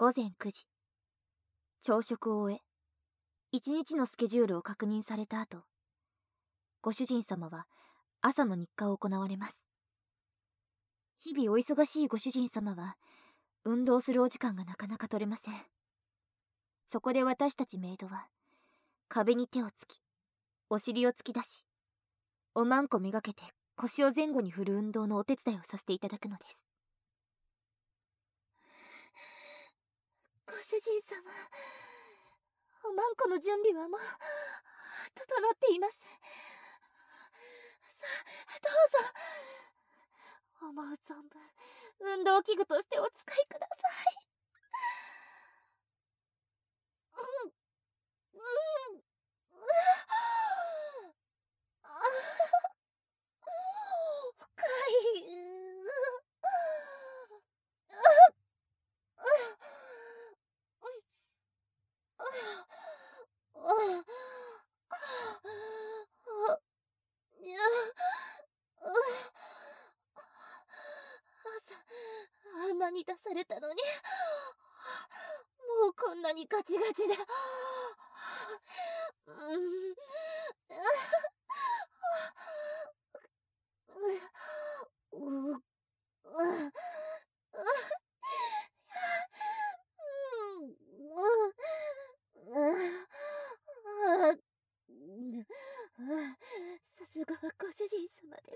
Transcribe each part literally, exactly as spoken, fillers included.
ごぜんくじ、朝食を終え、一日のスケジュールを確認された後、ご主人様は朝の日課を行われます。日々お忙しいご主人様は、運動するお時間がなかなか取れません。そこで私たちメイドは、壁に手をつき、お尻を突き出し、おまんこめがけて腰を前後に振る運動のお手伝いをさせていただくのです。ご主人様、おまんこの準備はもう整っています。さあ、どうぞ思う存分運動器具としてお使いください。うんうんうあ深い朝あんなに出されたのにもうこんなにガチガチでうんううさすがはご主人様です。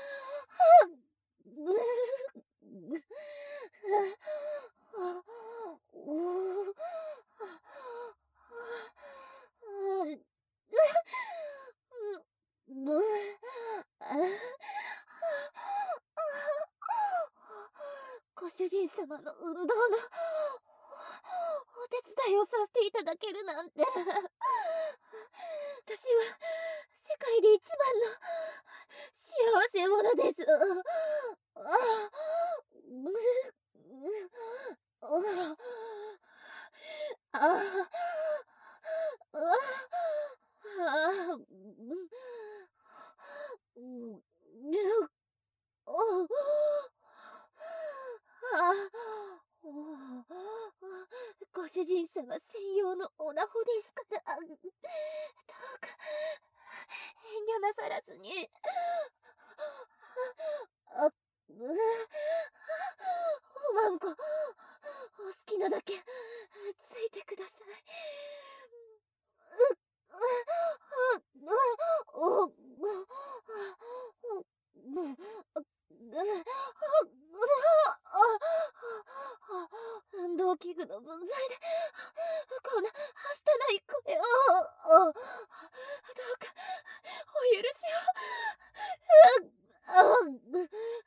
ご主人様の運動のお手伝いをさせていただけるなんて私は世界で一番の幸せ者です。ああご主人様専用のおなほですから、どうか遠慮なさらずに。あおまんこ、お好きなだけついてください。運動器具の分際でこんなはしたない声をどうかお許しを。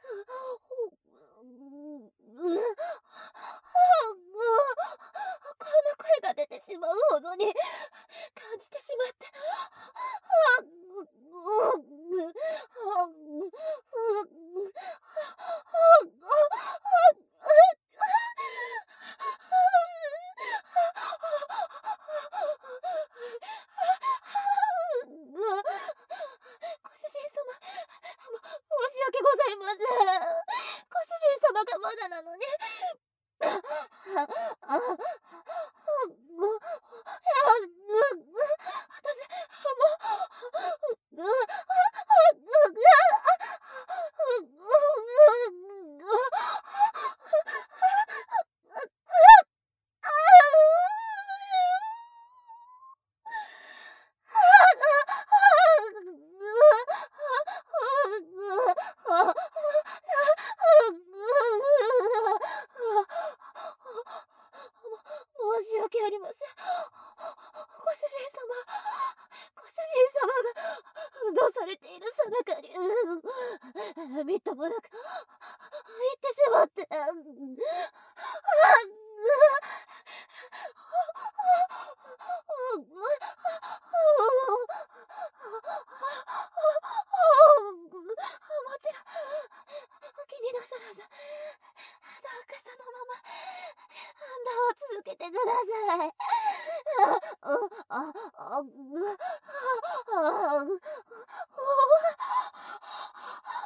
こんな声が出てしまうほどに感じてしまってご主人様、申し訳ございません。ご主人様がまだなのに。申し訳ありません。ご主人様、ご主人様が運動されているさなかに、みっともなく言ってしまって。もちろんお気になさらず、どうかそのまま運動を続けてください。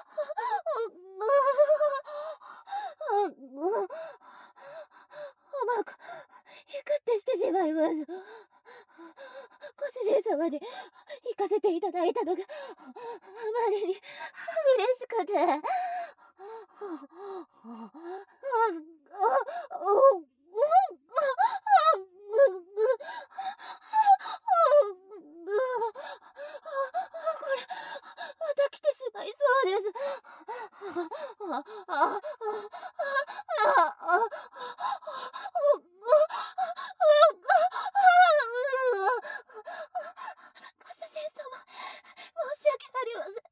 おまこ、ひくってしてしまいます。ご主人様に行かせていただいたのが、あまりに嬉しくて。これ、また来てしまいそうです。あ、あ、あ、あ、あ、ご主人様、申し訳ありません。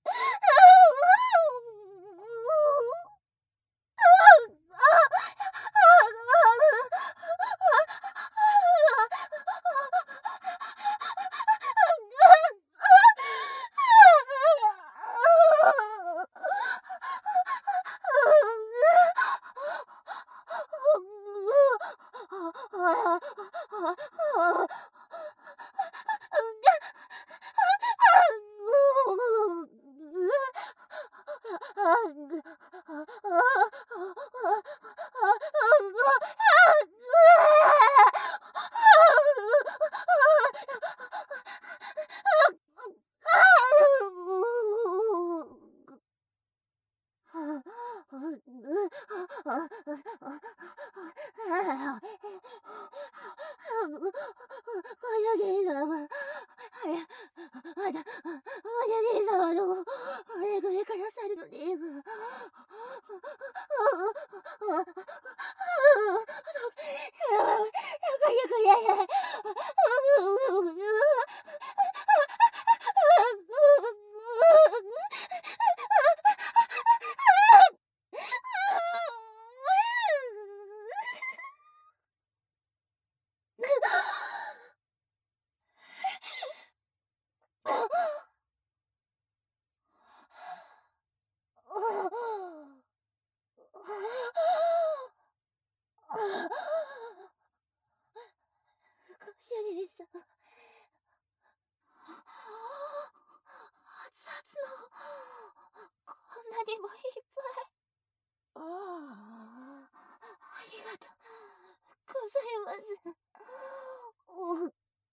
ご主人様、はや、まだ、ご主人様のお恵みくださるのです。ご主人様、熱々の、こんなにもいっぱい。ああ、ありがとうございます。お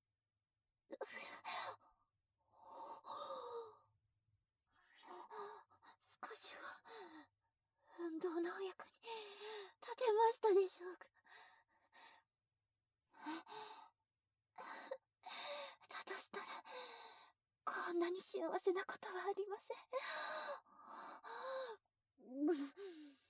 少しは運動のお役に立てましたでしょうか。だとしたら、こんなに幸せなことはありません。